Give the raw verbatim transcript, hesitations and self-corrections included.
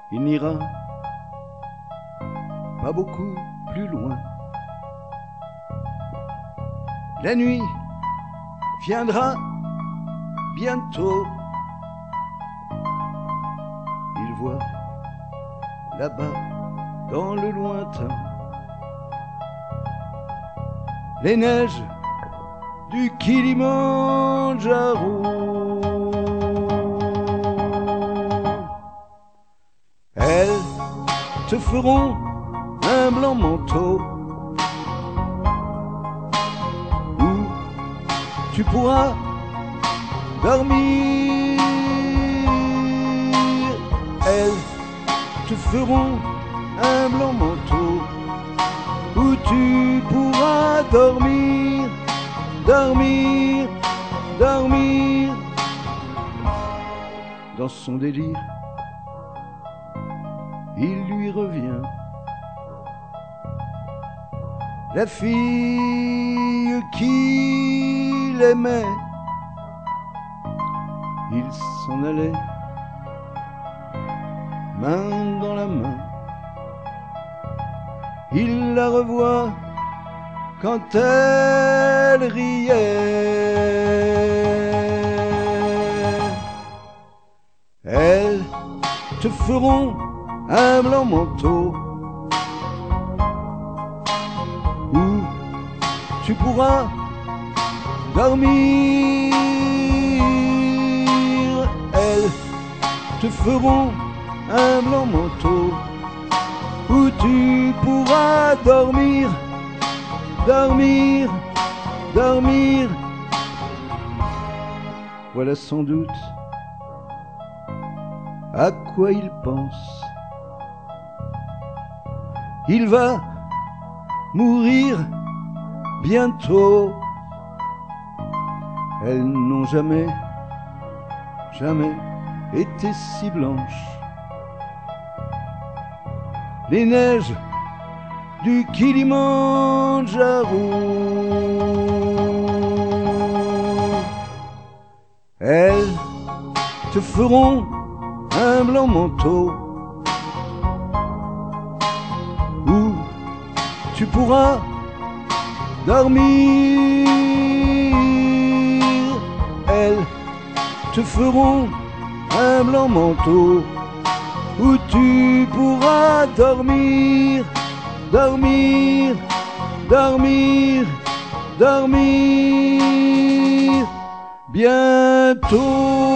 il n'ira pas beaucoup plus loin. La nuit viendra bientôt. Il voit là-bas dans le lointain les neiges du Kilimandjaro. Elles te feront un blanc manteau où tu pourras dormir. Elles te feront un blanc manteau où tu pourras dormir, dormir, dormir. Dans son délire, il lui revient la fille qu'il aimait. Il s'en allait main dans la main. Il la revoit quand elle riait. Elles te feront un blanc manteau où tu pourras dormir. Elles te feront un blanc manteau où tu pourras dormir, dormir, dormir. Voilà sans doute à quoi il pense. Il va mourir bientôt. Elles n'ont jamais, jamais été si blanches. Les neiges du Kilimandjaro. Elles te feront un blanc manteau où tu pourras dormir. Elles te feront un blanc manteau où tu pourras dormir, dormir, dormir, dormir bientôt.